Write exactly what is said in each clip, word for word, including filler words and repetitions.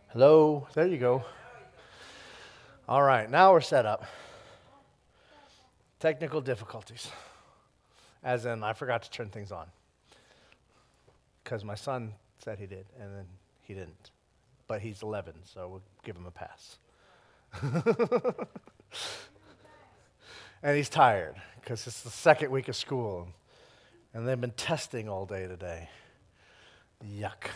Hello, there you go. All right, now we're set up. Technical difficulties. As in, I forgot to turn things on. Because my son said he did, and then he didn't. But he's eleven, so we'll give him a pass. And he's tired, because it's the second week of school. And they've been testing all day today. Yuck.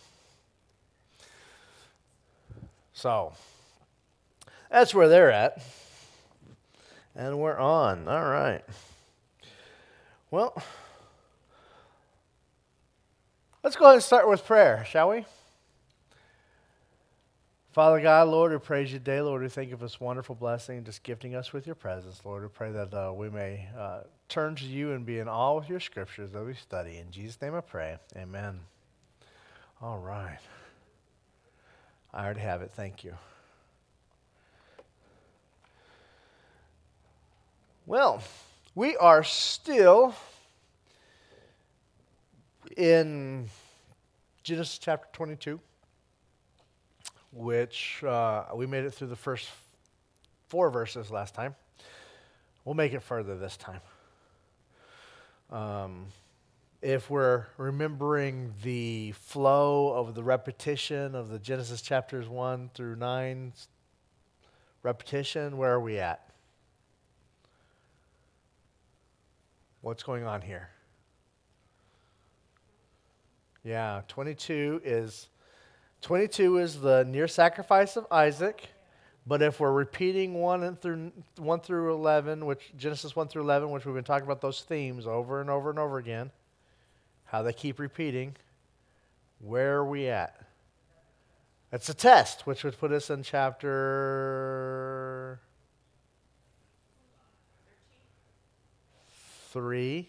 So, that's where they're at. And we're on. All right. Well, let's go ahead and start with prayer, shall we? Father God, Lord, we praise you today. Lord, we thank you for this wonderful blessing, just gifting us with your presence. Lord, we pray that uh, we may uh, turn to you and be in awe with your scriptures that we study. In Jesus' name I pray. Amen. All right. I already have it. Thank you. Well, we are still in Genesis chapter twenty-two, which uh, we made it through the first four verses last time. We'll make it further this time. Um, if we're remembering the flow of the repetition of the Genesis chapters one through nine repetition, where are we at? What's going on here? Yeah, twenty-two is twenty-two is the near sacrifice of Isaac, but if we're repeating one and through one through eleven, which Genesis one through eleven, which we've been talking about those themes over and over and over again, how they keep repeating, where are we at? It's a test, which would put us in chapter three.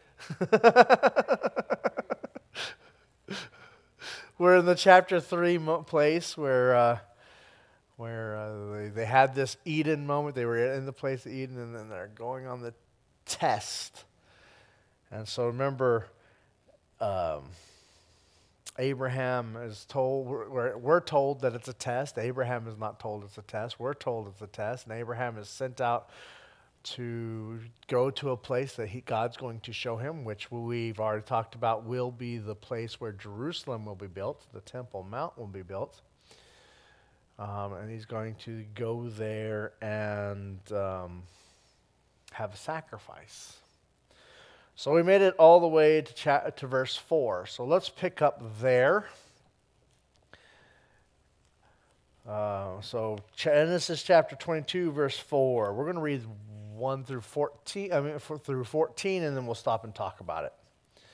We're in the chapter three mo- place where uh, where uh, they, they had this Eden moment. They were in the place of Eden, and then they're going on the test. And so remember, um, Abraham is told, we're, we're told that it's a test. Abraham is not told it's a test. We're told it's a test. And Abraham is sent out to go to a place that he, God's going to show him, which we've already talked about will be the place where Jerusalem will be built, the Temple Mount will be built. Um, and he's going to go there and um, have a sacrifice. So we made it all the way to, cha- to verse four. So let's pick up there. Uh, so Genesis chapter twenty-two, verse four. We're going to read one through fourteen. I mean, for, through fourteen, and then we'll stop and talk about it.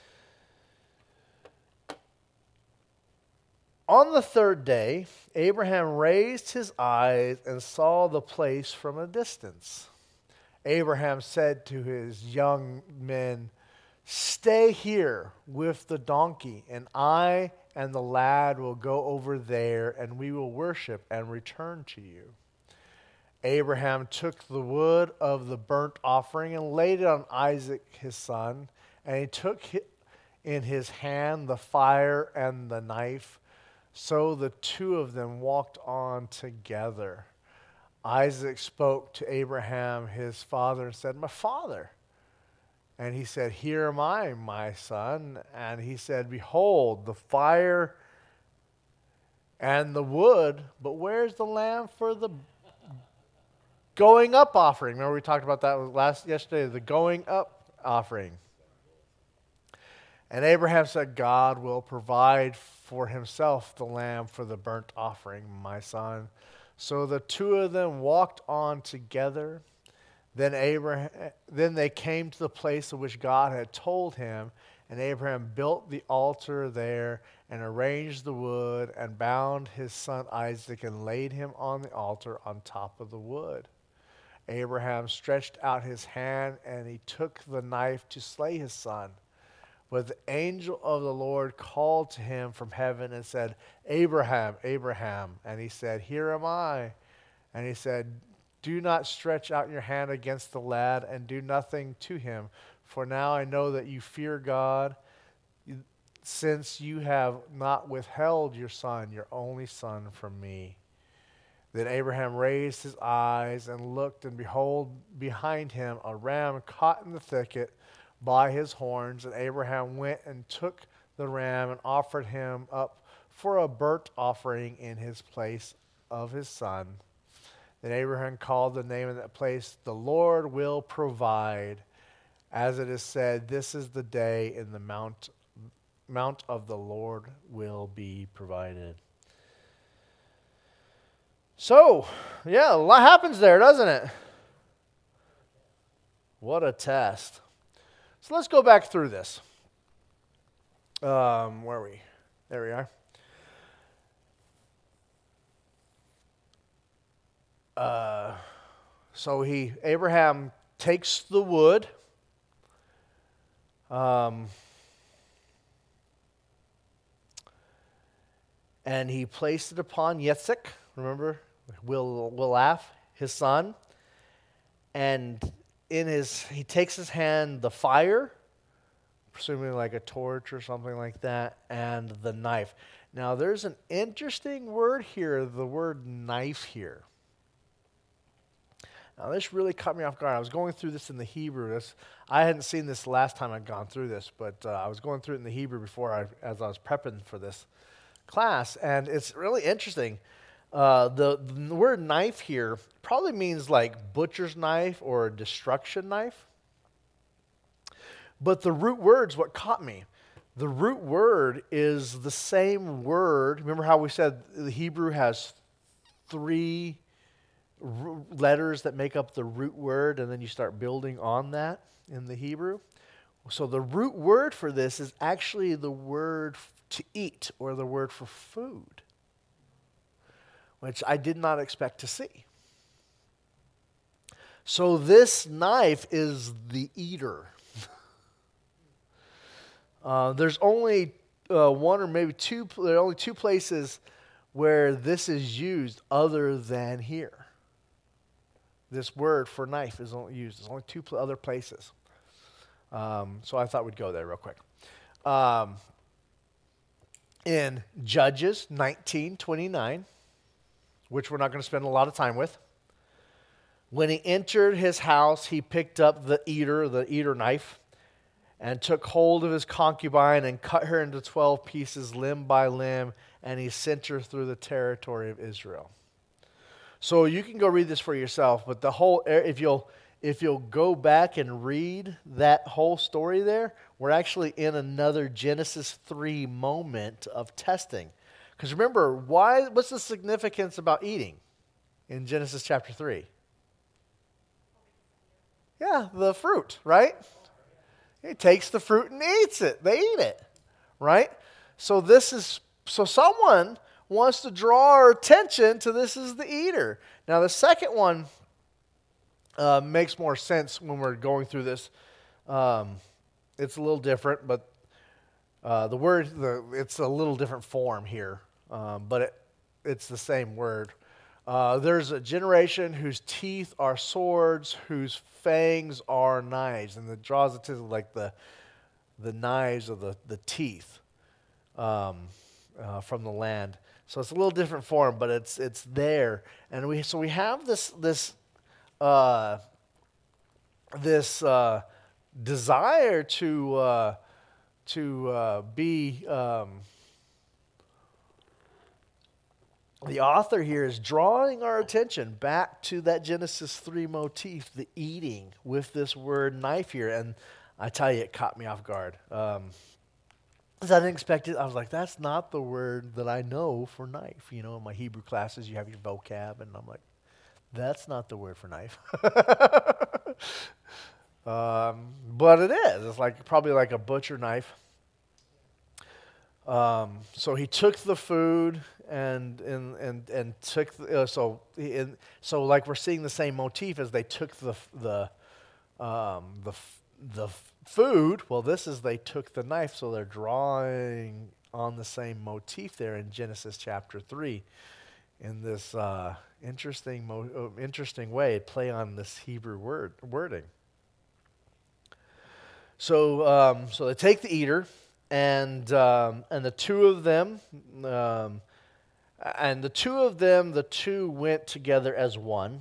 On the third day, Abraham raised his eyes and saw the place from a distance. Abraham said to his young men, "Stay here with the donkey, and I and the lad will go over there, and we will worship and return to you." Abraham took the wood of the burnt offering and laid it on Isaac his son, and he took in his hand the fire and the knife. So the two of them walked on together. Isaac spoke to Abraham his father and said, "My father." And he said, "Here am I, my son." And he said, "Behold, the fire and the wood, but where's the lamb for the going up offering?" Remember we talked about that last yesterday, the going up offering. And Abraham said, "God will provide for himself the lamb for the burnt offering, my son." So the two of them walked on together. Then Abraham, then they came to the place of which God had told him, and Abraham built the altar there and arranged the wood and bound his son Isaac and laid him on the altar on top of the wood. Abraham stretched out his hand and he took the knife to slay his son. But the angel of the Lord called to him from heaven and said, "Abraham, Abraham." And he said, "Here am I." And he said, "Do not stretch out your hand against the lad and do nothing to him. For now I know that you fear God, since you have not withheld your son, your only son, from me. Then Abraham raised his eyes and looked, and behold, behind him a ram caught in the thicket by his horns. And Abraham went and took the ram and offered him up for a burnt offering in his place of his son. Then Abraham called the name of that place, "The Lord will provide." As it is said, "This is the day in the mount, mount of the Lord will be provided." So, yeah, a lot happens there, doesn't it? What a test. So let's go back through this. Um, where are we? There we are. Uh, so he, Abraham takes the wood. Um, and he placed it upon Yitzhak, remember, Will, Willaf, his son. And in his, he takes his hand the fire, presumably like a torch or something like that, and the knife. Now there's an interesting word here, the word knife here. Now this really caught me off guard. I was going through this in the Hebrew. This, I hadn't seen this last time I'd gone through this, but uh, I was going through it in the Hebrew before I, as I was prepping for this class, and it's really interesting. Uh, the, the word knife here probably means like butcher's knife or destruction knife. But the root word's what caught me. The root word is the same word. Remember how we said the Hebrew has three r- letters that make up the root word, and then you start building on that in the Hebrew? So the root word for this is actually the word f- to eat, or the word for food, which I did not expect to see. So this knife is the eater. uh, there's only uh, one or maybe two, there are only two places where this is used other than here. This word for knife is only used. There's only two pl- other places. Um, so I thought we'd go there real quick. Um, in Judges nineteen twenty-nine, which we're not going to spend a lot of time with, when he entered his house, he picked up the eater, the eater knife, and took hold of his concubine and cut her into twelve pieces, limb by limb, and he sent her through the territory of Israel. So you can go read this for yourself, but the whole, if you'll if you'll go back and read that whole story there, we're actually in another Genesis three moment of testing. Because remember, why? What's the significance about eating in Genesis chapter three? Yeah, the fruit, right? He takes the fruit and eats it. They eat it, right? So this is, so someone wants to draw our attention to this as the eater. Now the second one uh, makes more sense when we're going through this. Um, it's a little different, but uh, the word, the, it's a little different form here, um, but it, it's the same word. Uh, there's a generation whose teeth are swords, whose fangs are knives, and it draws it to like the the knives of the, the teeth um, uh, from the land. So it's a little different form, but it's it's there, and we so we have this this uh, this uh, desire to uh, to uh, be. Um, The author here is drawing our attention back to that Genesis three motif, the eating, with this word knife here. And I tell you, it caught me off guard. Um, because I didn't expect it. I was like, that's not the word that I know for knife. You know, in my Hebrew classes, you have your vocab. And I'm like, that's not the word for knife. um, but it is. It's like probably like a butcher knife. Um, so he took the food and and and and took the, uh, so he, and, so like we're seeing the same motif as they took the the um, the the food. Well, this is they took the knife, so they're drawing on the same motif there in Genesis chapter three, in this uh, interesting mo- uh, interesting way play on this Hebrew word wording. So um, so they take the eater. and um, and the two of them, um, and the two of them, the two went together as one.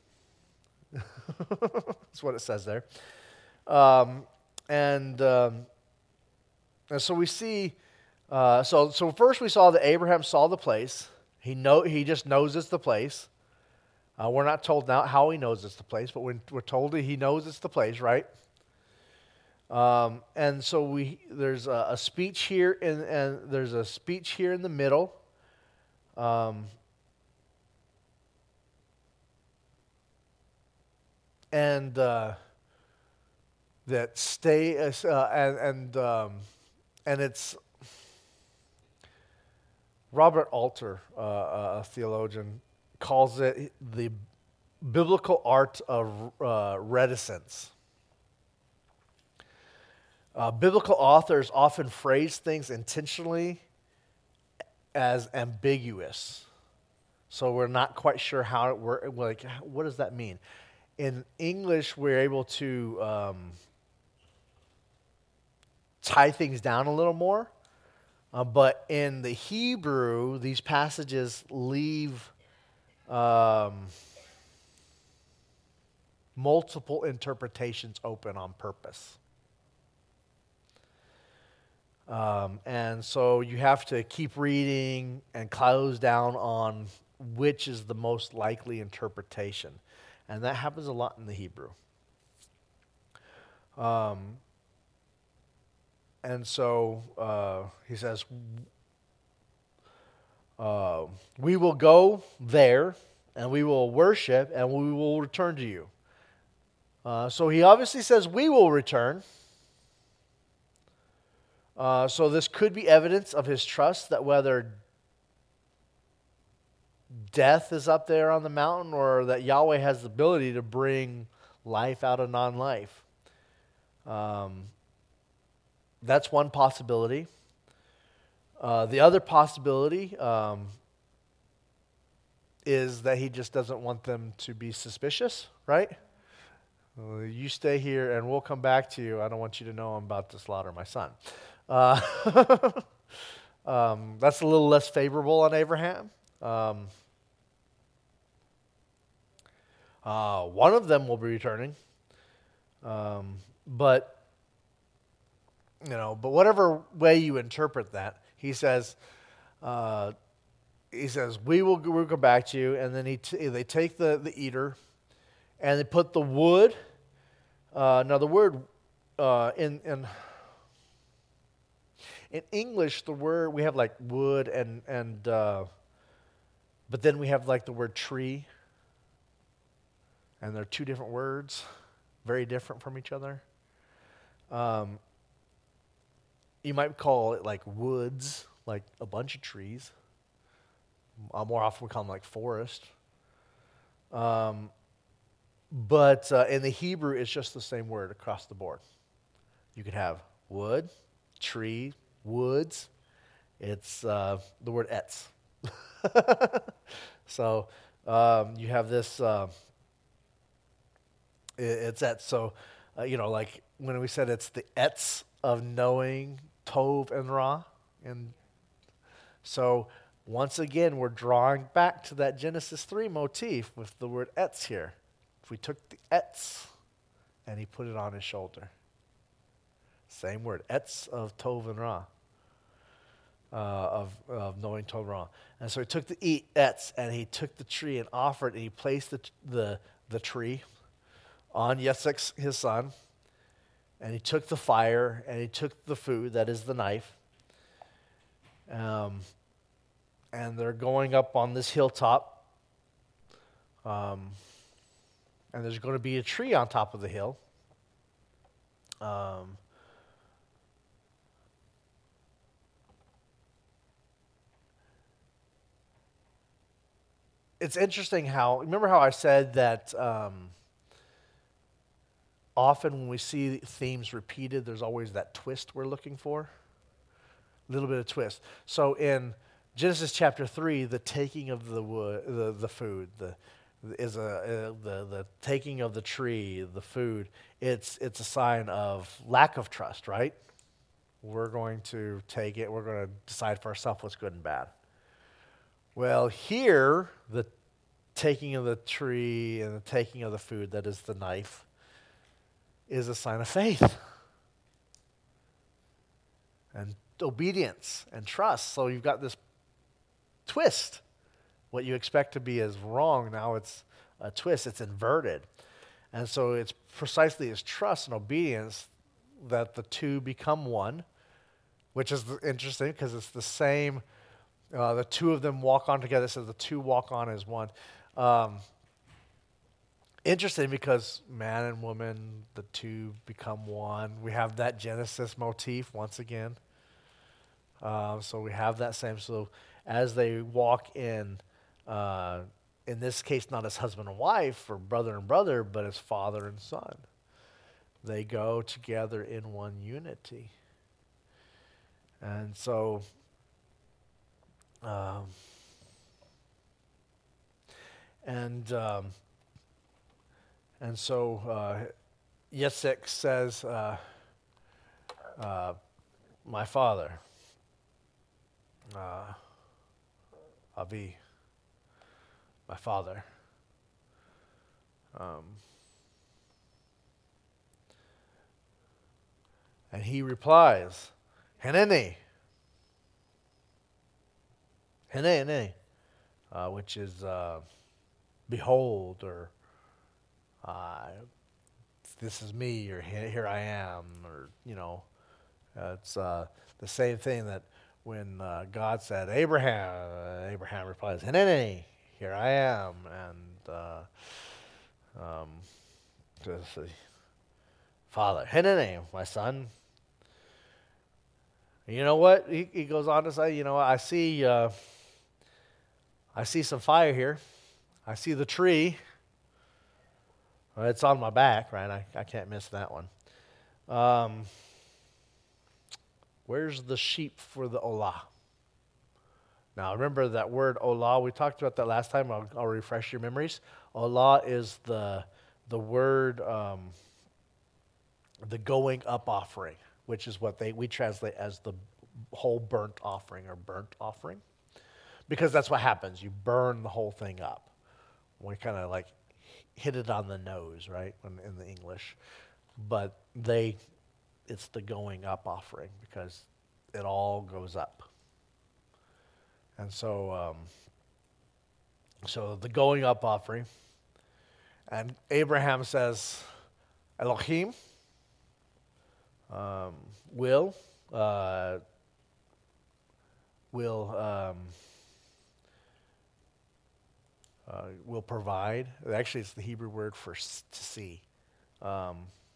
That's what it says there. Um, and um, and so we see. Uh, so so first we saw that Abraham saw the place. He know he just knows it's the place. Uh, we're not told now how he knows it's the place, but we're, we're told that he knows it's the place, right? Um, and so we there's a, a speech here, in, and there's a speech here in the middle. Um, and uh, that stay uh, and and um, and it's Robert Alter, uh, a theologian, calls it the biblical art of uh, reticence. Uh, biblical authors often phrase things intentionally as ambiguous, so we're not quite sure how it works. Like, what does that mean? In English, we're able to um, tie things down a little more, uh, but in the Hebrew, these passages leave um, multiple interpretations open on purpose. Um, and so you have to keep reading and close down on which is the most likely interpretation. And that happens a lot in the Hebrew. Um, and so uh, he says, uh, we will go there, and we will worship, and we will return to you. Uh, so he obviously says we will return. Uh, so this could be evidence of his trust that whether death is up there on the mountain or that Yahweh has the ability to bring life out of non-life. Um, that's one possibility. Uh, the other possibility um, is that he just doesn't want them to be suspicious, right? Well, you stay here and we'll come back to you. I don't want you to know I'm about to slaughter my son. Uh, um, that's a little less favorable on Abraham. Um, uh, one of them will be returning, um, but you know, but whatever way you interpret that, he says, uh, he says we will we'll go back to you, and then he t- they take the the eater, and they put the wood. Uh, now the word uh, in in In English, the word, we have like wood and, and uh, but then we have like the word tree. And they're two different words, very different from each other. Um, you might call it like woods, like a bunch of trees. Uh, more often we call them like forest. Um, but uh, in the Hebrew, it's just the same word across the board. You could have wood, tree, woods. It's uh, the word etz. So um, you have this, uh, it, it's etz. So, uh, you know, like when we said it's the etz of knowing Tov and Ra. And so once again, we're drawing back to that Genesis three motif with the word etz here. If we took the etz and he put it on his shoulder. Same word, etz of Tov and Ra, uh, of, of knowing Tov and Ra. And so he took the e, etz, and he took the tree and offered, and he placed the the, the tree on Yitzchak, his son, and he took the fire, and he took the food, that is the knife, um, and they're going up on this hilltop, um, and there's going to be a tree on top of the hill. Um, It's interesting how, remember how I said that um, often when we see themes repeated, there's always that twist we're looking for? A little bit of twist. So in Genesis chapter three, the taking of the wood, the, the food, the is a uh, the the taking of the tree, the food. It's it's a sign of lack of trust, right? We're going to take it. We're going to decide for ourselves what's good and bad. Well, here, the taking of the tree and the taking of the food, that is the knife, is a sign of faith and obedience and trust. So you've got this twist. What you expect to be as wrong, now it's a twist. It's inverted. And so it's precisely as trust and obedience that the two become one, which is interesting because it's the same. Uh, the two of them walk on together, so the two walk on as one. Um, interesting because man and woman, the two become one. We have that Genesis motif once again. Uh, so we have that same. So as they walk in, uh, in this case, not as husband and wife or brother and brother, but as father and son, they go together in one unity. And so, um, and um, and so, uh, Yitzhak says, uh, uh, "My father, uh, Avi, my father." Um, and he replies, "Hineni." Hineni, uh, which is uh, behold, or uh, this is me, or here I am, or, you know, uh, it's uh, the same thing that when uh, God said, Abraham, uh, Abraham replies, Hineni, here I am, and uh, um, just, uh, Father, Hineni, my son. You know what? He, he goes on to say, you know, I see, uh, I see some fire here. I see the tree. Well, it's on my back, right? I, I can't miss that one. Um, where's the sheep for the olah? Now, remember that word olah. We talked about that last time. I'll, I'll refresh your memories. Olah is the the word, um, the going up offering, which is what they we translate as the whole burnt offering or burnt offering, because that's what happens. You burn the whole thing up. We kind of like hit it on the nose, right, in, in the English. But they, it's the going up offering because it all goes up. And so, um, so the going up offering, and Abraham says, Elohim um, will, uh, will, um, Uh, will provide. Actually, it's the Hebrew word for s- to see. Um,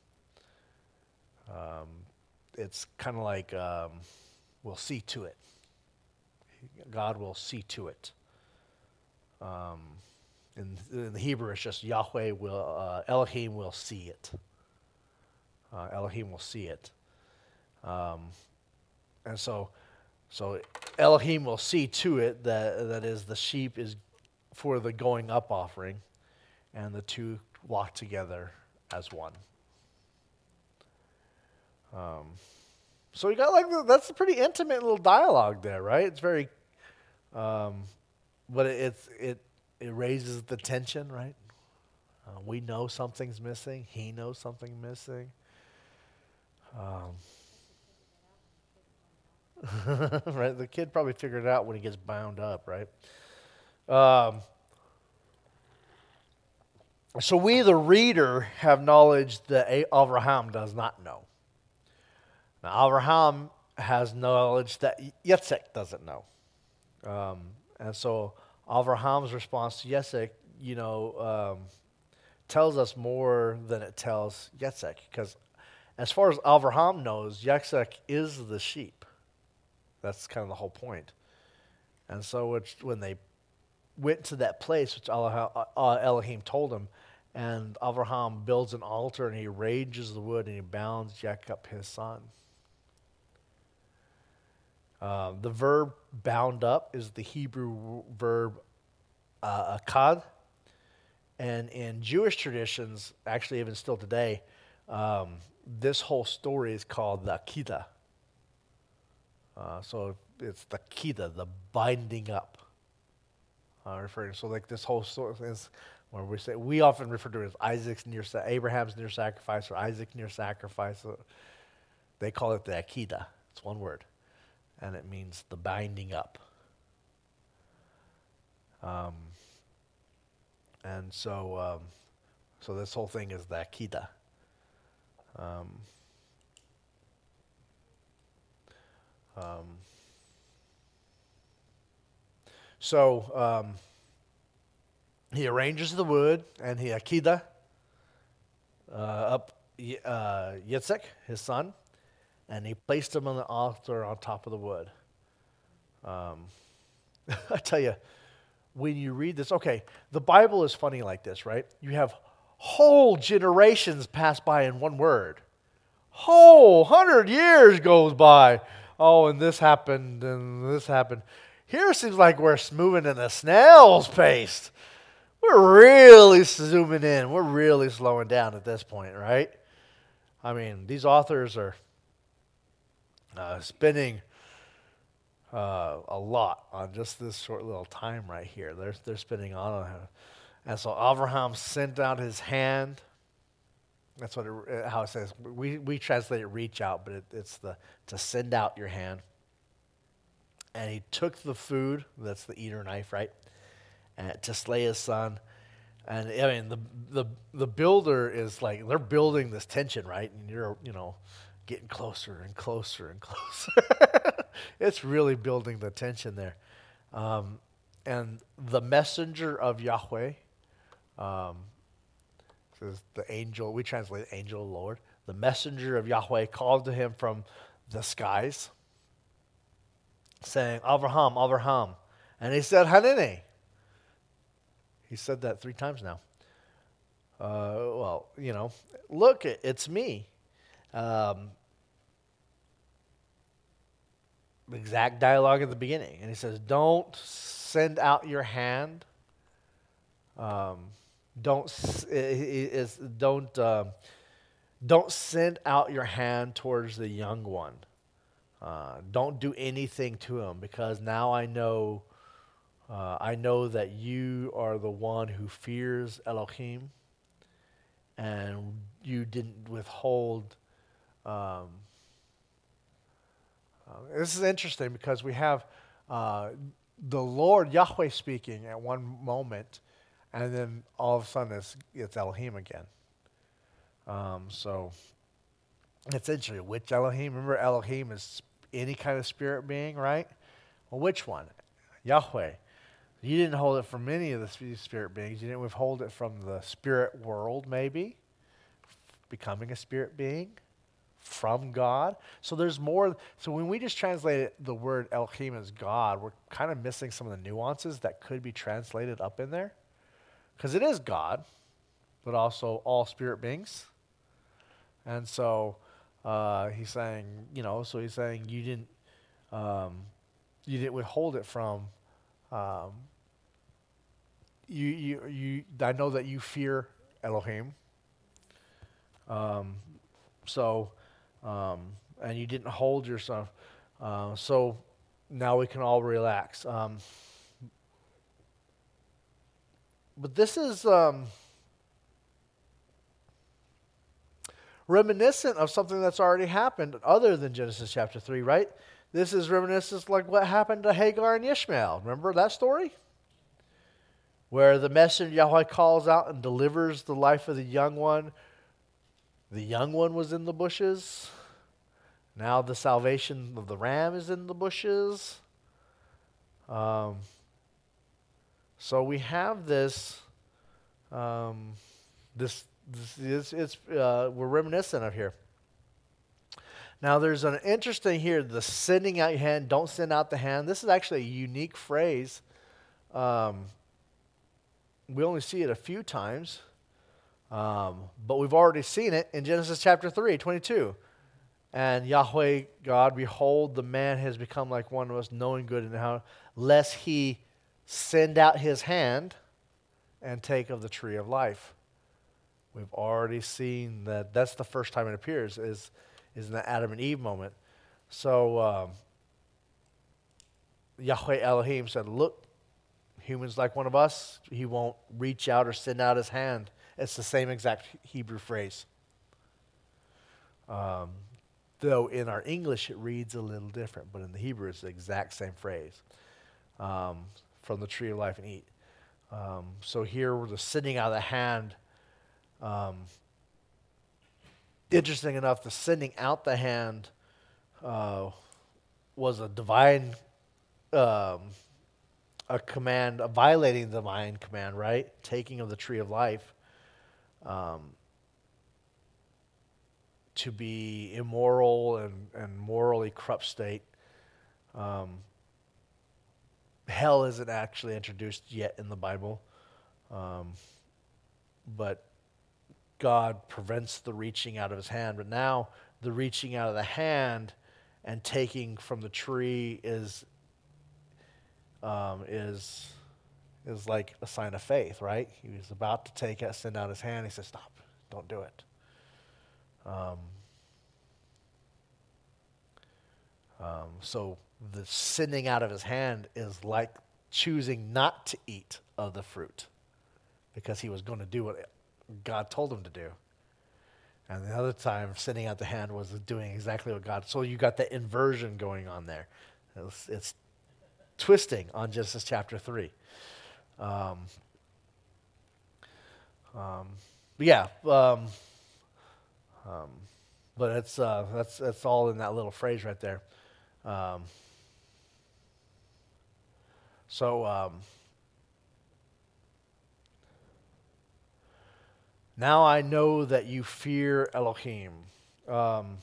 um, it's kind of like um, we'll see to it. God will see to it. Um, in, in the Hebrew, it's just Yahweh will, uh, Elohim will see it. Uh, Elohim will see it. Um, and so, so Elohim will see to it that that is the sheep is for the going up offering, and the two walk together as one. Um, so you got like that's a pretty intimate little dialogue there, right? It's very, um, but it, it's it it raises the tension, right? Uh, we know something's missing. He knows something missing. Um, right, the kid probably figured it out when he gets bound up, right? Um, so we, the reader, have knowledge that Avraham does not know. Now, Avraham has knowledge that Yitzhak doesn't know. Um, and so Avraham's response to Yitzhak, you know, um, tells us more than it tells Yitzhak. Because as far as Avraham knows, Yitzhak is the sheep. That's kind of the whole point. And so which, when they went to that place, which Elohim told him, and Avraham builds an altar, and he rages the wood, and he bounds Jacob, his son. Uh, the verb bound up is the Hebrew verb uh, akad. And in Jewish traditions, actually even still today, um, this whole story is called the Akedah. Uh, so it's the kida, the binding up. Uh, referring so like this whole story is where we say we often refer to it as Isaac's near sa- Abraham's near sacrifice or Isaac's near sacrifice. So they call it the akida. It's one word, and it means the binding up. Um, and so um, so this whole thing is the akida. Um, um, so um, he arranges the wood and he akida uh, up Y- uh, Yitzhak, his son, and he placed him on the altar on top of the wood. Um, I tell you, when you read this, okay, the Bible is funny like this, right? You have whole generations pass by in one word. Whole hundred years goes by. Oh, and this happened, and this happened. Here it seems like we're moving in a snail's pace. We're really zooming in. We're really slowing down at this point, right? I mean, these authors are uh, spending uh, a lot on just this short little time right here. They're, they're spending on it. And so Abraham sent out his hand. That's what it, how it says. We, we translate it reach out, but it, it's the to send out your hand. And he took the food, that's the eater knife, right? And to slay his son. And I mean, the the the builder is like, they're building this tension, right? And you're, you know, getting closer and closer and closer. It's really building the tension there. Um, and the messenger of Yahweh, um, says the angel, we translate angel of the Lord. The messenger of Yahweh called to him from the skies, saying, Avraham, Avraham. And he said, Hanene. He said that three times now. Uh, well, you know, look, it, it's me. Um, exact dialogue at the beginning. And he says, don't send out your hand. Um, don't is don't uh, don't send out your hand towards the young one. Uh, don't do anything to him, because now I know uh, I know that you are the one who fears Elohim, and you didn't withhold. Um, uh, this is interesting because we have uh, the Lord Yahweh speaking at one moment, and then all of a sudden it's, it's Elohim again. Um, so it's interesting. Which Elohim? Remember, Elohim is any kind of spirit being, right? Well, which one? Yahweh. You didn't hold it from any of the spirit beings. You didn't withhold it from the spirit world, maybe, becoming a spirit being from God. So there's more. So when we just translate the word Elohim as God, we're kind of missing some of the nuances that could be translated up in there. Because it is God, but also all spirit beings. And so uh, he's saying, you know, so he's saying you didn't, um, you didn't withhold it from. Um, you, you, you. I know that you fear Elohim. Um, so, um, and you didn't hold yourself. Uh, so now we can all relax. Um, but this is um, reminiscent of something that's already happened other than Genesis chapter three, right? This is reminiscent like what happened to Hagar and Ishmael. Remember that story? Where the messenger Yahweh calls out and delivers the life of the young one. The young one was in the bushes. Now the salvation of the ram is in the bushes. Um, so we have this, um, this, this it's, it's uh, we're reminiscent of here. Now there's an interesting here, the sending out your hand, don't send out the hand. This is actually a unique phrase. Um, we only see it a few times, um, but we've already seen it in Genesis chapter three, twenty-two. And Yahweh God, behold, the man has become like one of us, knowing good and how, lest he send out his hand and take of the tree of life. We've already seen that. That's the first time it appears, is, is in the Adam and Eve moment. So, um, Yahweh Elohim said, look, humans like one of us, he won't reach out or send out his hand. It's the same exact Hebrew phrase. Um, though in our English it reads a little different, but in the Hebrew it's the exact same phrase. Um, from the tree of life and eat. Um, so here we're just sending out of the hand. Um, interesting enough, the sending out the hand uh, was a divine um, a command, a violating the divine command, right? Taking of the tree of life um, to be immoral and, and morally corrupt state. Um, hell isn't actually introduced yet in the Bible, um, but God prevents the reaching out of his hand. But now the reaching out of the hand and taking from the tree is um, is is like a sign of faith, right? He was about to take it, send out his hand. He says, "Stop! Don't do it." Um, um, so the sending out of his hand is like choosing not to eat of the fruit because he was going to do what God told him to do. And the other time, sending out the hand was doing exactly what God. So you got the inversion going on there. It's, it's twisting on Genesis chapter three. Um, um, but yeah, um, um, but it's uh, that's that's all in that little phrase right there. Um, so um, now I know that you fear Elohim. Um,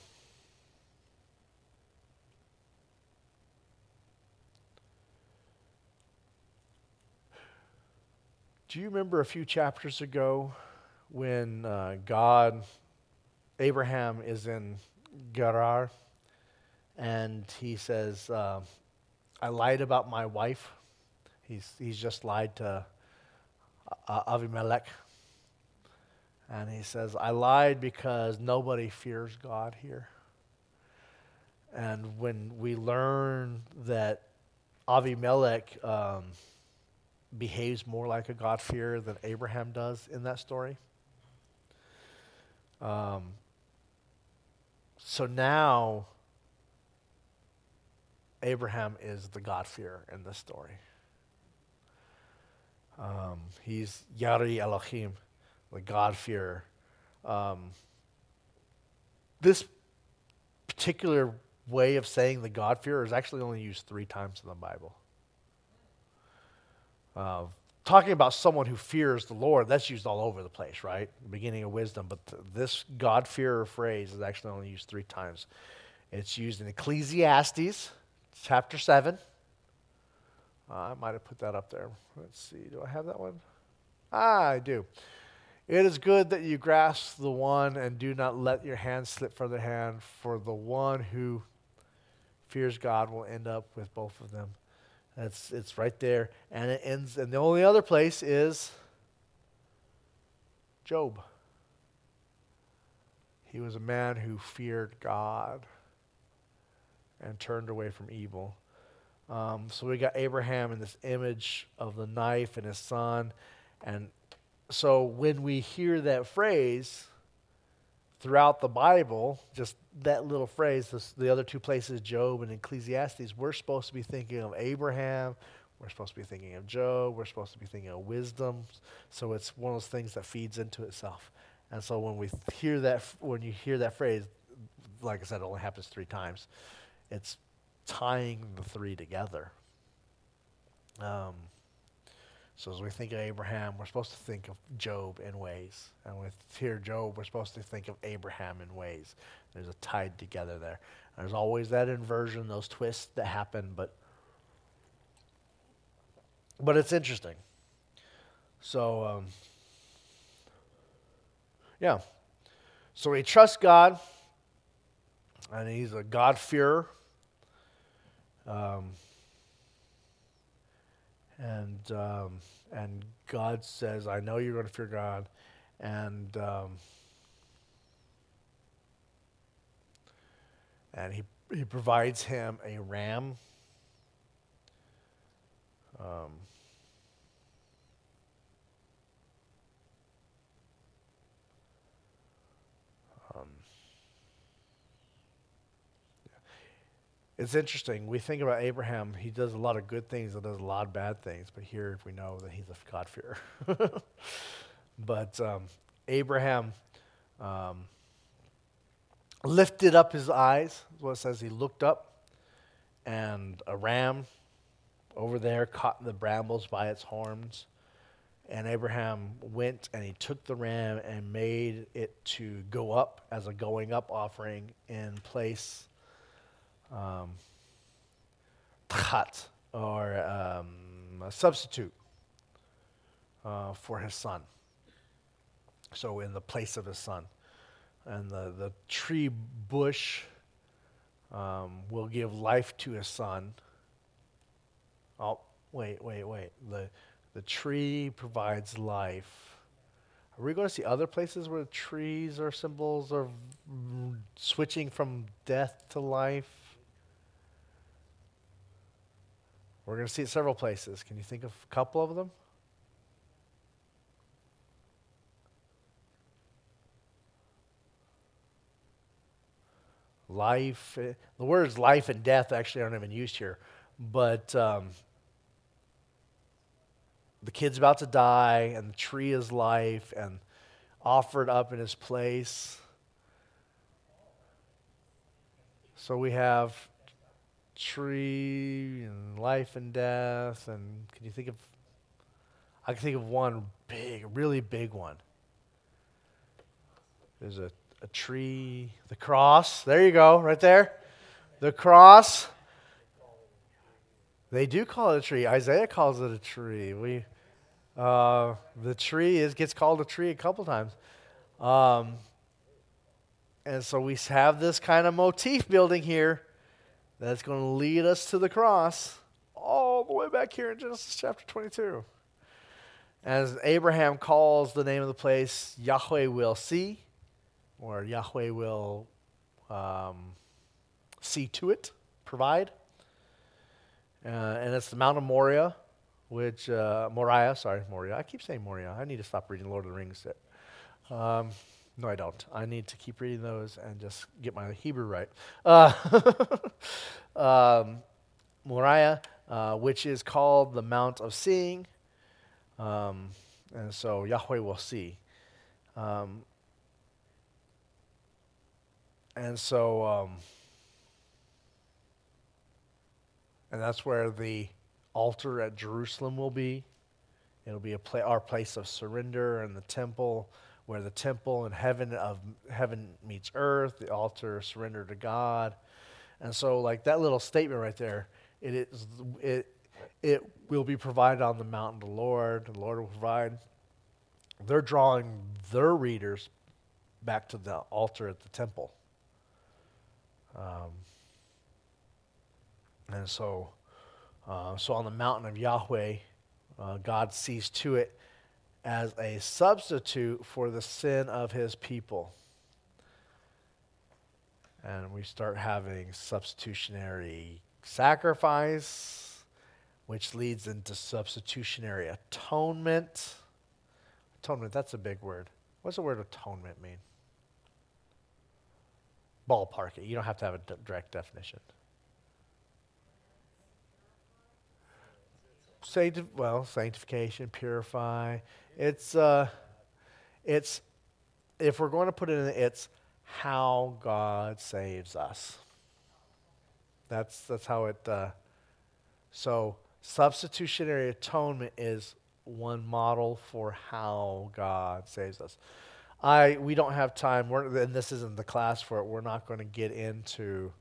do you remember a few chapters ago when uh, God, Abraham is in Gerar, and he says, uh, I lied about my wife. He's, he's just lied to uh, Avimelech. And he says, I lied because nobody fears God here. And when we learn that Avimelech um, behaves more like a God-fearer than Abraham does in that story. Um, so now, Abraham is the God-fearer in this story. Um, he's Yari Elohim, the God-fearer. Um, this particular way of saying the God-fearer is actually only used three times in the Bible. Uh, talking about someone who fears the Lord, that's used all over the place, right? The beginning of wisdom. But th- this God-fearer phrase is actually only used three times. It's used in Ecclesiastes, chapter seven. Uh, I might have put that up there. Let's see. Do I have that one? Ah, I do. It is good that you grasp the one and do not let your hand slip from the hand, for the one who fears God will end up with both of them. It's it's right there, and it ends. And the only other place is Job. He was a man who feared God and turned away from evil. Um, so we got Abraham in this image of the knife and his son, and so when we hear that phrase throughout the Bible, just that little phrase, this, the other two places, Job and Ecclesiastes, we're supposed to be thinking of Abraham, we're supposed to be thinking of Job, we're supposed to be thinking of wisdom. So it's one of those things that feeds into itself. And so when we hear that, when you hear that phrase, like I said, it only happens three times. It's tying the three together. Um, so as we think of Abraham, we're supposed to think of Job in ways. And when we hear Job, we're supposed to think of Abraham in ways. There's a tied together there. There's always that inversion, those twists that happen, but but it's interesting. So, um, yeah. So he trusts God, and he's a God-fearer. Um, and um, and God says, I know you're going to fear God. And um, and he he provides him a ram Um, um, it's interesting. We think about Abraham. He does a lot of good things and does a lot of bad things. But here we know that he's a God-fearer. But um, Abraham um, lifted up his eyes. Is what it says. He looked up, and a ram over there caught in the brambles by its horns. And Abraham went and he took the ram and made it to go up as a going up offering in place, um, tchat, or um, a substitute uh, for his son. So in the place of his son. And the, the tree bush um, will give life to his son. Oh, wait, wait, wait. The The tree provides life. Are we going to see other places where trees are symbols of mm, switching from death to life? We're going to see it several places. Can you think of a couple of them? Life. eh, The words life and death actually aren't even used here. But um, the kid's about to die, and the tree is life, and offered up in his place. So we have tree and life and death, and can you think of, I can think of one big, really big one. There's a, a tree, the cross, there you go, right there. The cross. They do call it a tree. Isaiah calls it a tree. We, uh, the tree is gets called a tree a couple times. Um, and so we have this kind of motif building here that's going to lead us to the cross all the way back here in Genesis chapter twenty-two. As Abraham calls the name of the place, Yahweh will see, or Yahweh will um, see to it, provide. Uh, and it's the Mount of Moriah, which, uh, Moriah, sorry, Moriah. I keep saying Moriah. I need to stop reading Lord of the Rings. Um, no, I don't. I need to keep reading those and just get my Hebrew right. Uh, um, Moriah, uh, which is called the Mount of Seeing. Um, and so Yahweh will see. Um, and so, um, and that's where the altar at Jerusalem will be. It'll be a pla- our place of surrender, and the temple, where the temple and heaven of heaven meets earth, the altar surrender to God. And so, like that little statement right there, it is it it will be provided on the mountain of the Lord. The Lord will provide. They're drawing their readers back to the altar at the temple. Um, and so, uh, so on the mountain of Yahweh, uh, God sees to it as a substitute for the sin of his people. And we start having substitutionary sacrifice, which leads into substitutionary atonement. Atonement, that's a big word. What's the word atonement mean? Ballpark it. You don't have to have a d- direct definition. Sancti- well, sanctification, purify. It's uh, it's if we're going to put it in, it's how God saves us. That's that's how it. Uh, so substitutionary atonement is one model for how God saves us. I we don't have time. We're, and this isn't the class for it. We're not going to get into.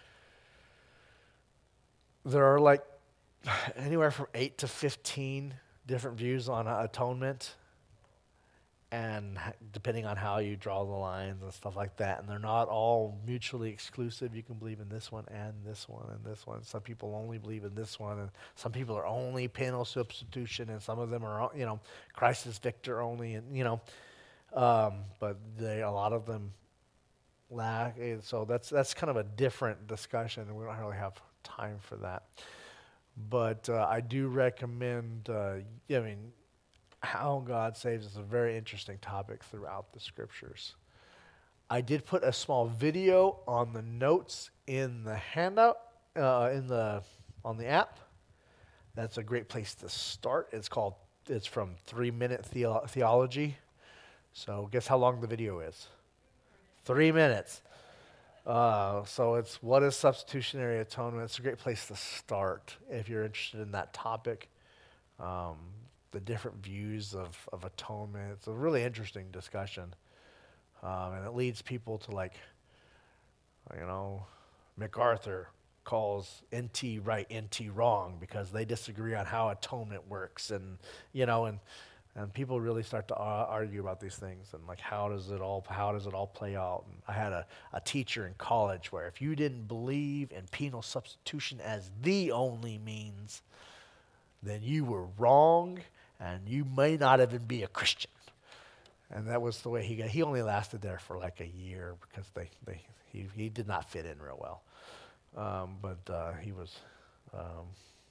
There are like anywhere from eight to fifteen different views on uh, atonement, and h- depending on how you draw the lines and stuff like that, and they're not all mutually exclusive. You can believe in this one and this one and this one. Some people only believe in this one, and some people are only penal substitution, and some of them are, you know, Christ is victor only, and you know, um, but they a lot of them lack. And so that's that's kind of a different discussion, and we don't really have time for that. But uh, I do recommend, uh, I mean, how God saves is a very interesting topic throughout the scriptures. I did put a small video on the notes in the handout, uh, in the on the app. That's a great place to start. It's called, it's from Three Minute Theo- Theology. So guess how long the video is? Three minutes. Uh, so it's what is substitutionary atonement? It's a great place to start if you're interested in that topic. Um, the different views of, of atonement. It's a really interesting discussion. Um, and it leads people to, like, you know, MacArthur calls N T right, N T wrong, because they disagree on how atonement works, and you know, and and people really start to uh, argue about these things, and like, how does it all how does it all play out? And I had a, a teacher in college where if you didn't believe in penal substitution as the only means, then you were wrong, and you may not even be a Christian. And that was the way he got. He only lasted there for like a year because they, they he he did not fit in real well. Um, but uh, he was, um,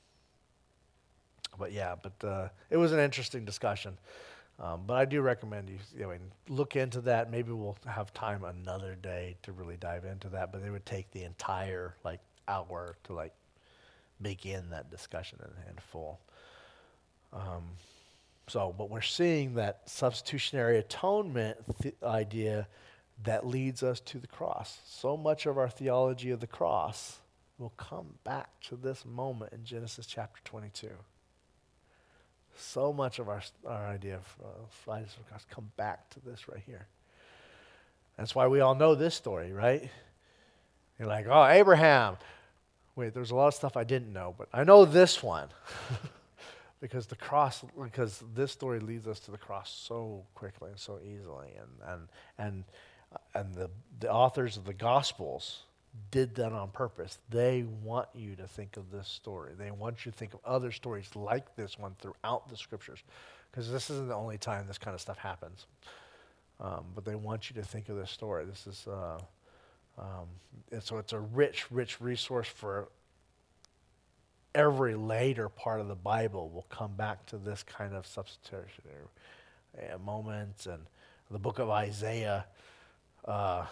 but yeah, but uh, it was an interesting discussion. Um, but I do recommend you, you know, I mean, look into that. Maybe we'll have time another day to really dive into that. But it would take the entire like hour to like begin that discussion in, in full. Um, so, but we're seeing that substitutionary atonement th- idea that leads us to the cross. So much of our theology of the cross will come back to this moment in Genesis chapter twenty-two. So much of our our idea of uh, ideas of the cross come back to this right here. That's why we all know this story, right? You're like, oh, Abraham. Wait, there's a lot of stuff I didn't know, but I know this one. Because the cross, because this story leads us to the cross so quickly and so easily, and and and and the the authors of the Gospels did that on purpose. They want you to think of this story. They want you to think of other stories like this one throughout the Scriptures, because this isn't the only time this kind of stuff happens. Um, but they want you to think of this story. This is, uh, um, and so it's a rich, rich resource for every later part of the Bible. Will come back to this kind of substitutionary uh, moment, and the book of Isaiah. Uh,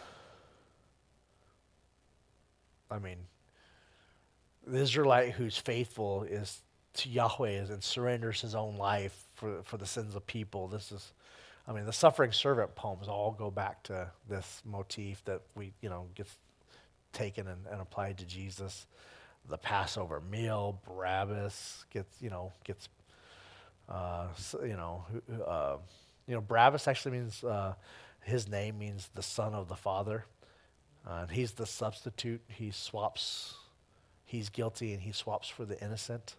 I mean, the Israelite who's faithful is to Yahweh is, and surrenders his own life for for the sins of people. This is, I mean, the suffering servant poems all go back to this motif that we, you know, gets taken and, and applied to Jesus. The Passover meal, Barabbas gets, you know, gets, uh, you know, uh, you know, Barabbas actually means, uh, his name means the son of the Father. Uh, and he's the substitute. He swaps, he's guilty and he swaps for the innocent.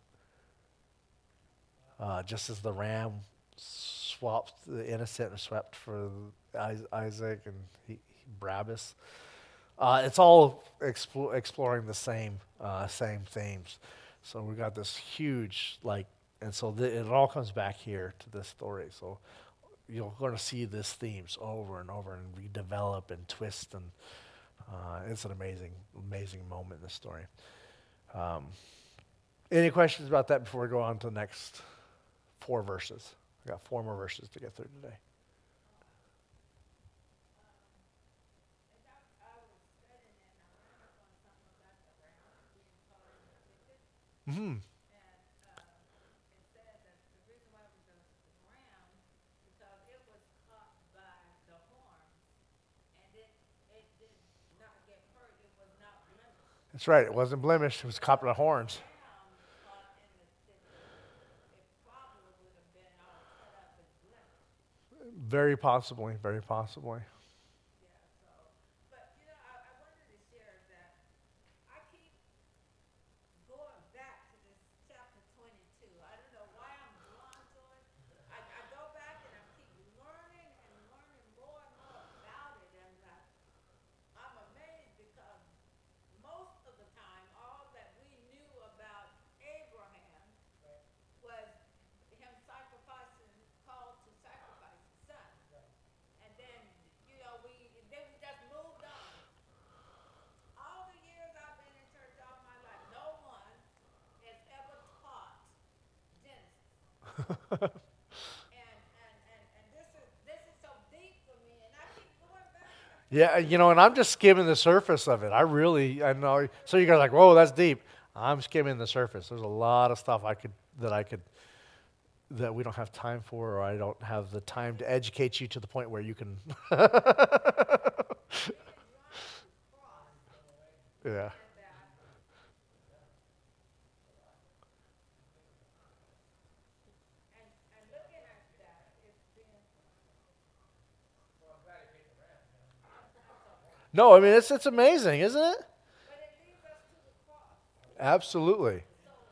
Uh, just as the ram swapped the innocent and swept for Isaac and he, he, Barabbas. Uh, it's all expo- exploring the same uh, same themes. So we got this huge, like, and so th- it all comes back here to this story. So you're going to see these themes over and over and redevelop and twist, and uh, it's an amazing, amazing moment in the story. Um, any questions about that before we go on to the next four verses? I got four more verses to get through today. Mm-hmm. That's right. It wasn't blemished. It was caught by the horns. Very possibly. Very possibly. Yeah, you know, and I'm just skimming the surface of it. I really, I know. So you guys are like, whoa, that's deep. I'm skimming the surface. There's a lot of stuff I could that I could that we don't have time for, or I don't have the time to educate you to the point where you can. Yeah. No, I mean it's it's amazing, isn't it? Absolutely.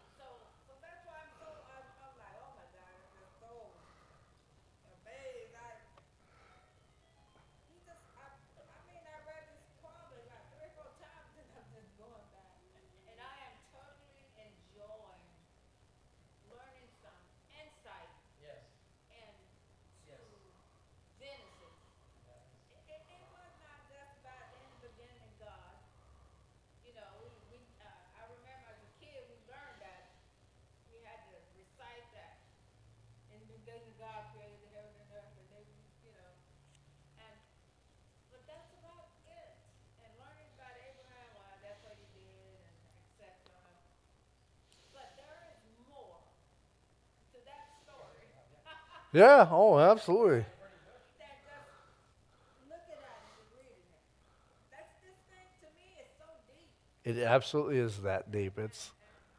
Yeah. Oh, absolutely. It absolutely is that deep. It's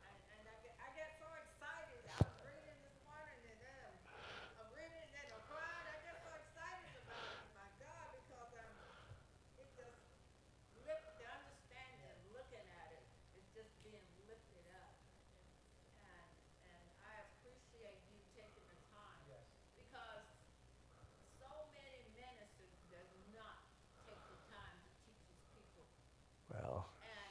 well.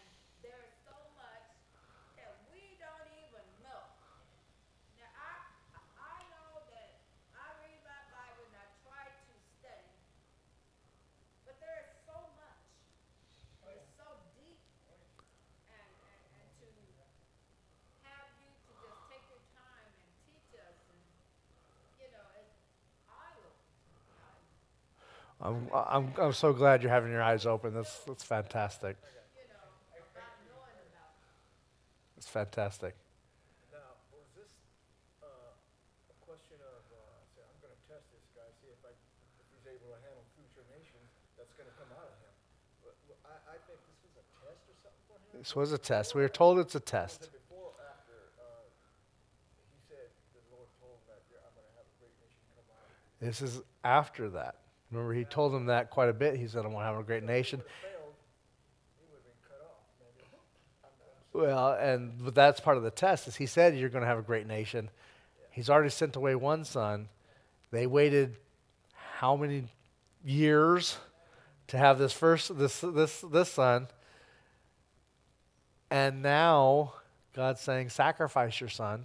I'm I'm I'm so glad you're having your eyes open. That's that's fantastic. It's fantastic. Now, was this uh, a question of, uh, say, I'm going to test this guy, see if I, if he's able to handle future nations that's going to come out of him? But, well, I, I think this was a test or something for him. This was a test. We Before, were told it's a was test. it before or after uh, he said the Lord told him that "Yeah, I'm going to have a great nation come out of you"? This is after that. Remember, he told them that quite a bit. He said, "I want to have a great So if he nation." would have failed, he would have been cut off. Maybe. I'm, I'm Well, and but that's part of the test. Is he said you're going to have a great nation. He's already sent away one son. They waited how many years to have this first this this this son, and now God's saying, "Sacrifice your son."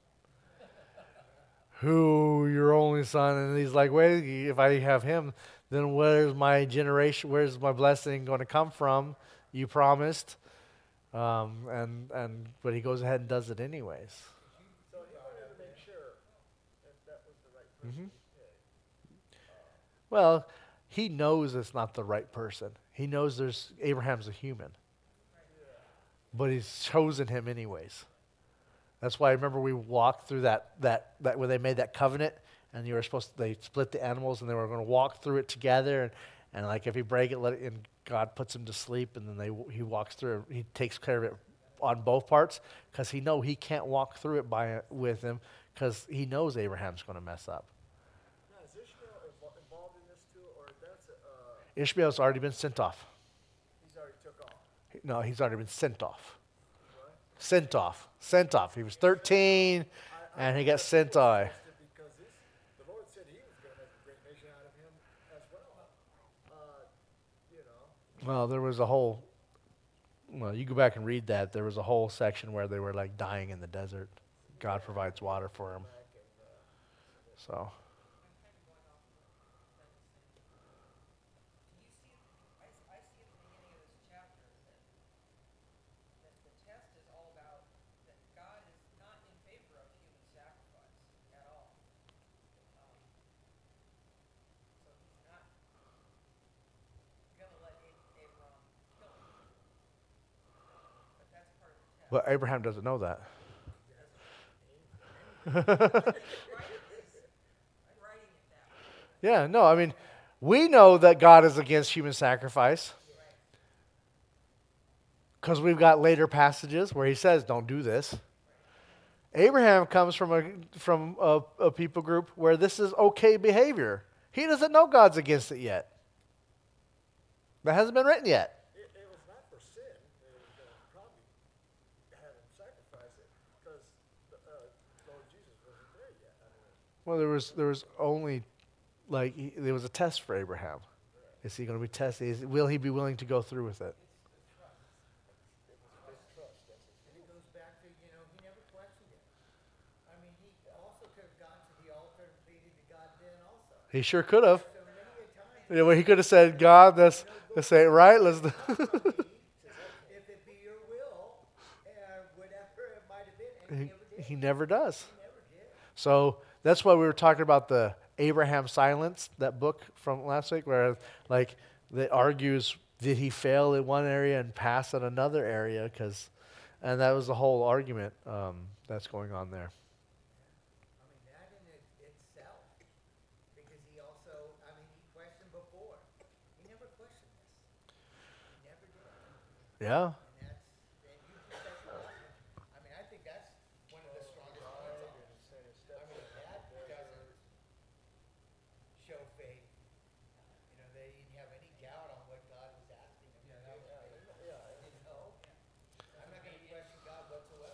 Who your only son, and he's like, wait, if I have him, then where's my generation, where's my blessing going to come from? You promised. Um, and, and, but he goes ahead and does it anyways. So he wanted to make sure if that was the right person. hmm Yeah. Well, he knows it's not the right person. He knows there's, Abraham's a human, but he's chosen him anyways. That's why I remember we walked through that, that, that where they made that covenant, and you were supposed to, they split the animals, and they were going to walk through it together, and, and like if he break it, let it, and God puts him to sleep, and then they he walks through it. He takes care of it on both parts because he know he can't walk through it by with him because he knows Abraham's going to mess up. Now, is Ishmael invo- involved in this too, or that's uh, Ishmael's already been sent off. he's already took off? No, he's already been sent off. What? Sent off. Sent off. He was thirteen, I, I and he think got that sent was off. tested because this, the Lord said He was going to make a great nation out of him as well. Uh, you know. Well, there was a whole. Well, you go back and read that. There was a whole section where they were like dying in the desert. God provides water for them. Back and, uh, So, But Abraham doesn't know that. Yeah, no, I mean, we know that God is against human sacrifice because we've got later passages where he says, don't do this. Abraham comes from a from a, a people group where this is okay behavior. He doesn't know God's against it yet. That hasn't been written yet. It, it was not for sin. They were going to probably have him sacrifice it because uh, Lord Jesus wasn't there yet. I mean, Well, there was there was only like he, there was a test for Abraham. Is he going to be tested? Is, will he be willing to go through with it? And it goes back to, you know, he never questioned it. I mean, he also could have gone to the altar and pleaded to God then also. He sure could have. So many a time, Yeah, well, he could have said, God, that's, let's say it right. Let's do if it be your will, uh, whatever it might have been, and he, he, never did. he never does. He never did. So that's why we were talking about the Abraham Silence, that book from last week, where like it argues, did he fail in one area and pass in another area? Because, and that was the whole argument um, that's going on there. I mean, that in it, itself, because he also, I mean, he questioned before. He never questioned this. He never did. Yeah. And that's, and you put that to us. I mean, I think that's one of the strongest points on it. I mean, that doesn't show faith. You know, they didn't have any doubt on what God was asking them to do. You know? I'm not going to question God whatsoever.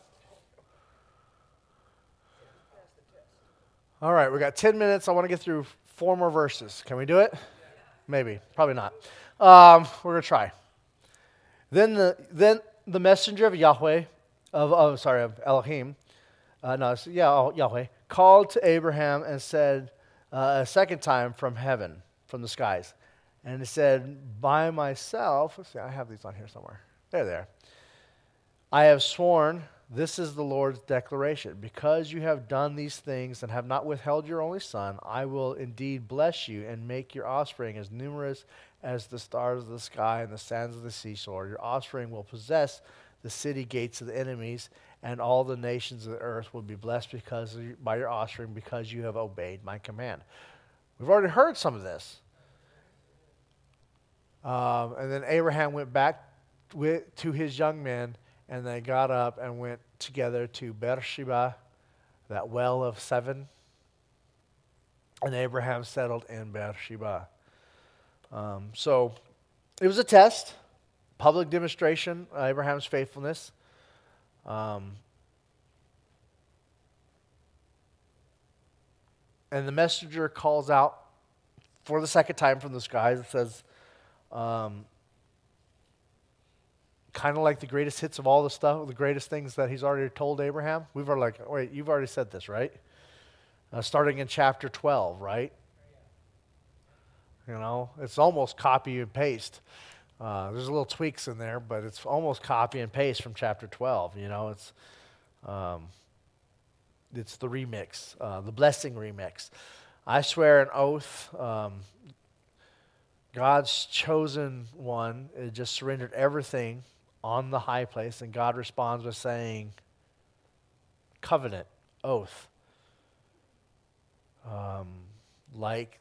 All right, we got ten minutes. I want to get through four more verses. Can we do it? Maybe. Probably not. Um, we're going to try. Then the then the messenger of Yahweh, of oh, sorry, of Elohim, uh, no, it's, yeah, oh, Yahweh, called to Abraham and said uh, a second time from heaven, from the skies. And he said, by myself, let's see, I have these on here somewhere. There, there. I have sworn, this is the Lord's declaration. Because you have done these things and have not withheld your only son, I will indeed bless you and make your offspring as numerous as the stars of the sky and the sands of the seashore. Your offspring will possess the city gates of the enemies, and all the nations of the earth will be blessed because of you, by your offspring, because you have obeyed my command. We've already heard some of this. Um, and then Abraham went back with, to his young men, and they got up and went together to Beersheba, that well of seven. And Abraham settled in Beersheba. Um, so it was a test, public demonstration of Abraham's faithfulness. Um, and the messenger calls out for the second time from the skies. It says, um, kind of like the greatest hits of all the stuff, the greatest things that he's already told Abraham. We've already like, wait, you've already said this, right? Uh, starting in chapter twelve, right? You know, it's almost copy and paste. Uh, there's a little tweaks in there, but it's almost copy and paste from chapter twelve. You know, it's um, it's the remix, uh, the blessing remix. I swear an oath. Um, God's chosen one uh, just surrendered everything on the high place, and God responds with saying, covenant, oath. Um, like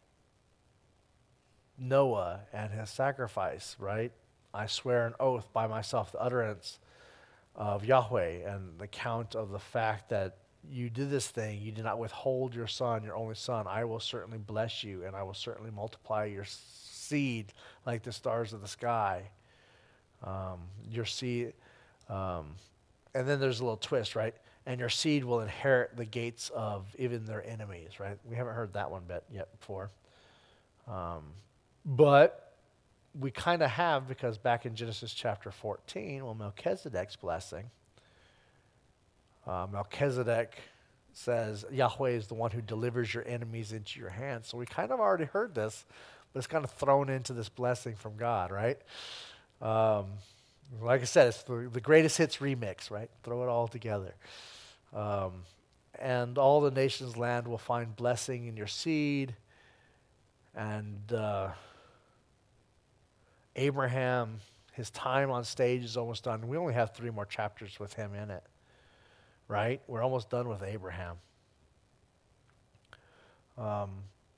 Noah and his sacrifice, right? I swear an oath by myself, the utterance of Yahweh and the count of the fact that you did this thing, you did not withhold your son, your only son. I will certainly bless you, and I will certainly multiply your seed like the stars of the sky. Um, your seed, um, and then there's a little twist, right? And your seed will inherit the gates of even their enemies, right? We haven't heard that one bit yet before. Um, but we kind of have, because back in Genesis chapter fourteen, well, Melchizedek's blessing, uh, Melchizedek says Yahweh is the one who delivers your enemies into your hands. So we kind of already heard this, but it's kind of thrown into this blessing from God, right? Um, like I said, it's the, the greatest hits remix, right? Throw it all together. Um, and all the nations' land will find blessing in your seed. And uh, Abraham, His time on stage is almost done. We only have three more chapters with him in it, right? We're almost done with Abraham. Um,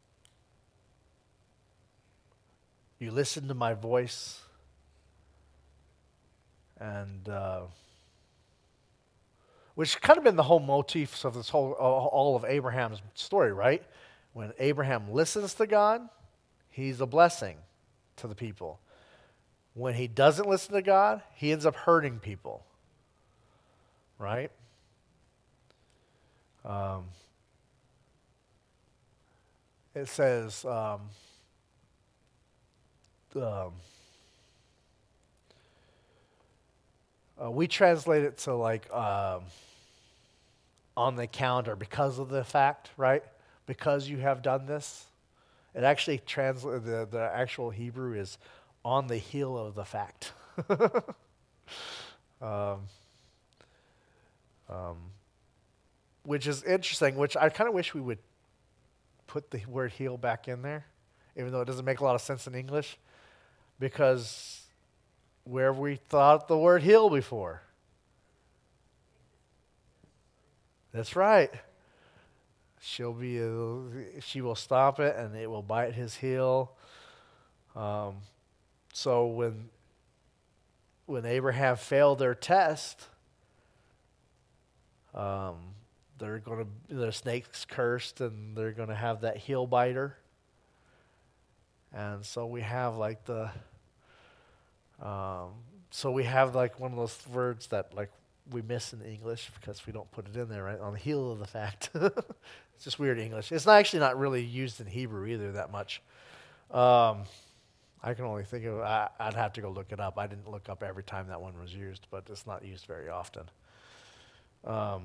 you listen to my voice, and uh, which kind of been the whole motif of this whole all of Abraham's story, right? When Abraham listens to God, he's a blessing to the people. When he doesn't listen to God, he ends up hurting people, right? Um, it says, um, um, uh, we translate it to like um, on the account or because of the fact, right? Because you have done this. It actually translates, the, the actual Hebrew is on the heel of the fact. um, um, which is interesting, which I kind of wish we would put the word heel back in there, even though it doesn't make a lot of sense in English, because where have we thought the word heel before? That's right. She'll be, a, she will stop it, and it will bite his heel. Um, so when when Abraham failed their test, um, they're going to the snake's cursed, and they're going to have that heel biter. And so we have like the, um, so we have like one of those words that like we miss in English because we don't put it in there, right? On the heel of the fact. It's just weird English. It's not actually not really used in Hebrew either that much. Um, I can only think of, I, I'd have to go look it up. I didn't look up every time that one was used, but it's not used very often. Um,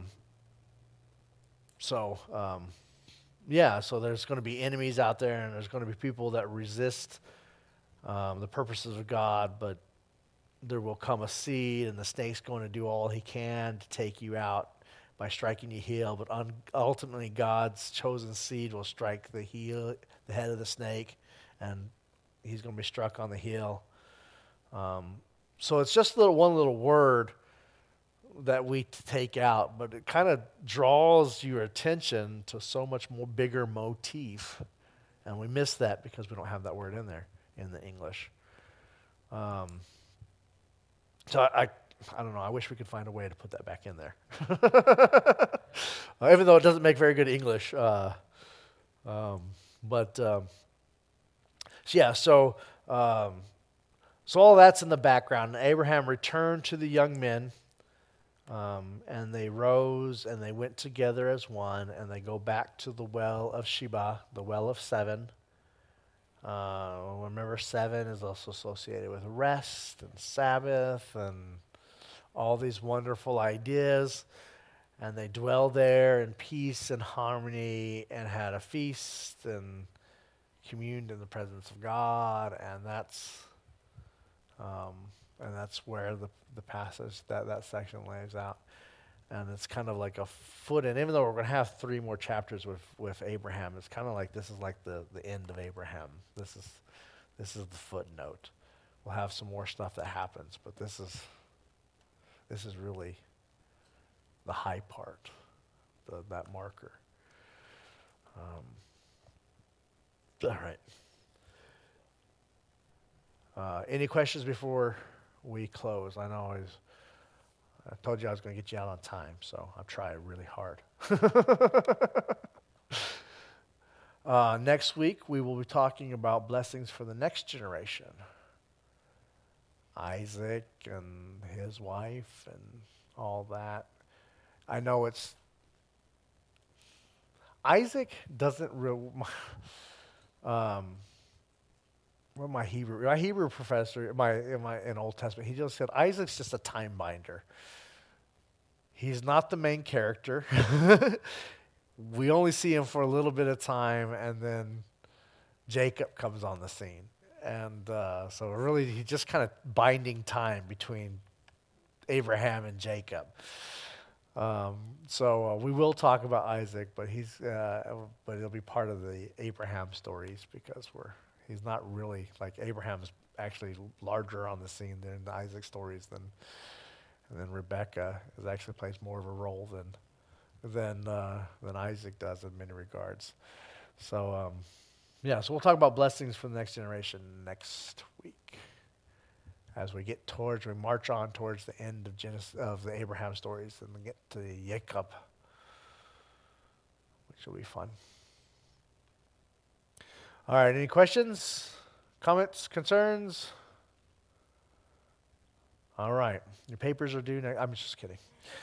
so, um, yeah, so there's going to be enemies out there, and there's going to be people that resist um, the purposes of God, but there will come a seed, and the snake's going to do all he can to take you out by striking your heel, but un- ultimately God's chosen seed will strike the heel, the head of the snake, and he's going to be struck on the heel. Um, so it's just a little, one little word that we take out, but it kind of draws your attention to so much more bigger motif, and we miss that because we don't have that word in there in the English. Um, so I, I, I don't know. I wish we could find a way to put that back in there, uh, even though it doesn't make very good English. Uh, um, but um, so yeah, so um, so all that's in the background. Abraham returned to the young men. Um, and they rose and they went together as one, and they go back to the well of Sheba, the well of seven. Uh, remember, seven is also associated with rest and Sabbath and all these wonderful ideas. And they dwelled there in peace and harmony and had a feast and communed in the presence of God. And that's um, and that's where the the passage, that, that section lays out. And it's kind of like a foot in, even though we're going to have three more chapters with, with Abraham, it's kind of like this is like the, the end of Abraham. This is this is the footnote. We'll have some more stuff that happens, but this is this is really the high part, the, that marker. Um, all right. Uh, any questions before we close? I know I, was, I told you I was going to get you out on time, so I'll try really hard. uh, next week, we will be talking about blessings for the next generation. Isaac and his wife and all that. I know it's... Isaac doesn't really... um, Well, my Hebrew, my Hebrew professor, my in my in Old Testament, he just said Isaac's just a time binder. He's not the main character. We only see him for a little bit of time, and then Jacob comes on the scene, and uh, so really he's just kind of binding time between Abraham and Jacob. Um, so uh, we will talk about Isaac, but he's uh, but it'll be part of the Abraham stories because we're. He's not really, like Abraham's actually larger on the scene than Isaac's stories than, and then Rebecca is actually plays more of a role than than uh, than Isaac does in many regards. So um, yeah, so we'll talk about blessings for the next generation next week as we get towards we march on towards the end of Genesis of the Abraham stories and we get to Jacob, which will be fun. All right, any questions, comments, concerns? All right, your papers are due next. I'm just kidding.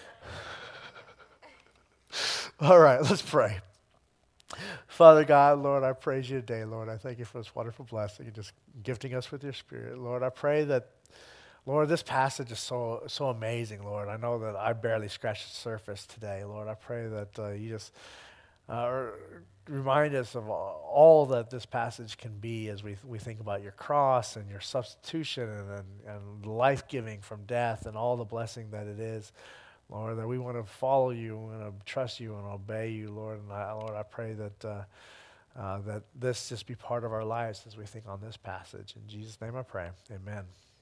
All right, let's pray. Father God, Lord, I praise you today, Lord. I thank you for this wonderful blessing and just gifting us with your Spirit. Lord, I pray that, Lord, this passage is so so amazing, Lord. I know that I barely scratched the surface today, Lord. I pray that uh, you just uh, remind us of all that this passage can be as we we think about your cross and your substitution and, and, and life-giving from death and all the blessing that it is. Lord, that we want to follow you, we want to trust you and obey you, Lord. And I, Lord, I pray that uh, uh, that this just be part of our lives as we think on this passage. In Jesus' name I pray, amen.